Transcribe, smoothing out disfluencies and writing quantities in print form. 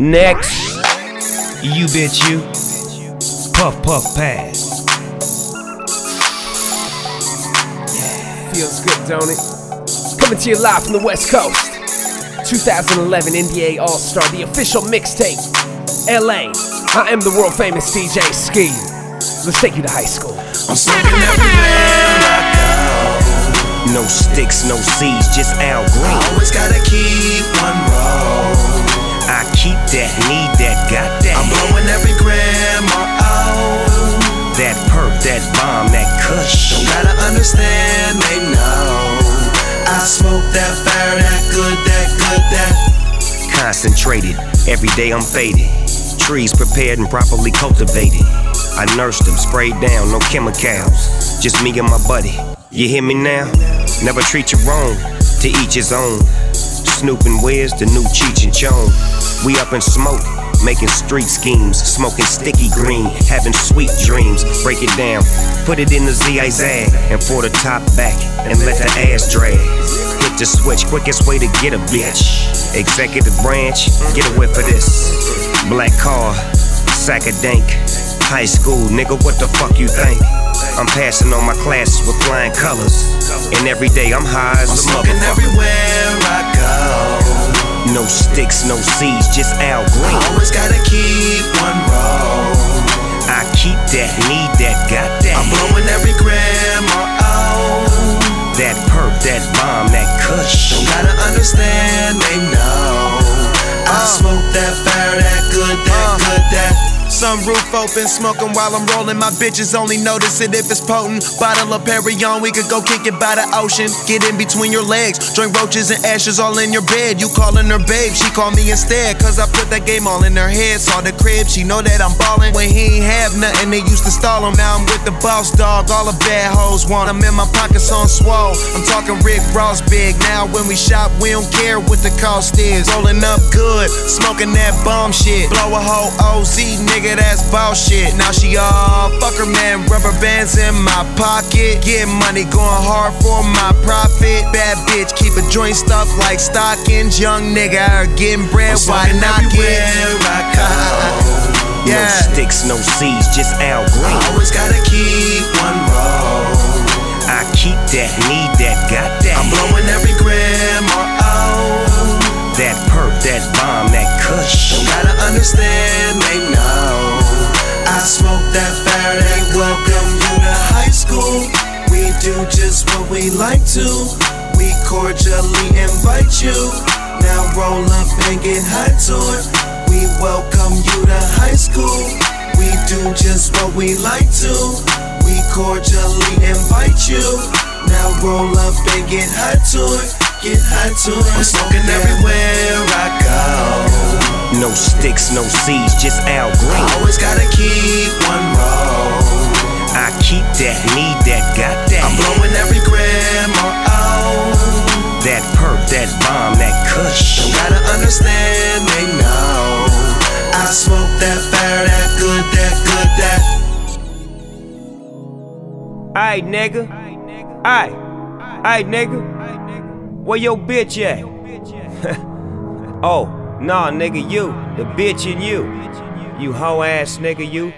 Next, you bitch you. Puff puff pass. Feels good, don't it? Coming to you live from the West Coast. 2011 NBA All-Star, the official mixtape. LA, I am the world famous DJ Ski. Let's take you to high school. I'm smoking everywhere I go. No sticks, no seeds, just Al Green. I always gotta keep one roll. I keep that, need that, got that. I'm blowing every gram or oh. That perp, that bomb, that kush. Don't gotta understand, they know. I smoke that fire, that good, that. Concentrated, every day I'm faded. Trees prepared and properly cultivated. I nursed them, sprayed down, no chemicals. Just me and my buddy. You hear me now? Never treat you wrong, to each his own. Snoop and Wiz, the new Cheech and Chong. We up in smoke, making street schemes. Smoking sticky green, having sweet dreams. Break it down, put it in the Z-I-Zag. And for the top back, and let the ass drag. Hit the switch, quickest way to get a bitch. Executive branch, get a whiff of this. Black car, sack of dank. High school, nigga, what the fuck you think? I'm passing on my classes with flying colors. And every day I'm high as a smoking motherfucker. Everywhere I go. No sticks, no seeds, just Al Green. I always gotta keep one roll. I keep that, need that, got that. I'm blowing every gram or oh. That perp, that bomb, that kush. Don't gotta understand, they know. I smoke that fire, that good, that. Sunroof open, smoking while I'm rolling. My bitches only notice it if it's potent. Bottle of Perrier, we could go kick it by the ocean. Get in between your legs, drink roaches and ashes all in your bed. You calling her babe, she call me instead. Cause I put that game all in her head. Saw the crib, she know that I'm ballin'. When he ain't have nothing, they used to stall him. Now I'm with the boss dog, all the bad hoes want. I'm in my pockets on swole. I'm talking Rick Ross big. Now when we shop, we don't care what the cost is. Rolling up good, smoking that bomb shit. Blow a whole OZ, nigga, that's bullshit. Now she all fuck her man, rubber bands in my pocket. Get money, going hard for my profit. Bad bitch, keep a joint stuffed like stockings. Young nigga, her getting bread, why not get I go? Yeah. No sticks, no seeds, just Al Green. I always gotta keep one roll. I keep that, need that, got that. I'm blowing every gram or oh. That perp, that bomb, that kush. Don't gotta understand, they know. I smoke that fire, they welcome you to high school. We do just what we like to. We cordially invite you. Now roll up and get high to it. We welcome you to high school. We do just what we like to. We cordially invite you. Now roll up and get high to it. Get high to it. I'm smoking everywhere I go. No sticks, no seeds, just Al Green. I always gotta keep one roll. I keep that, need that, got that. I'm blowing every gram or oh. That perp, that bomb, that kush. Don't gotta understand, they know. I smoke that fire, that good, that. Aight, nigga. Aight, nigga. Where your bitch at? Oh, nah, nigga, you. The bitch in you. You hoe ass nigga, you.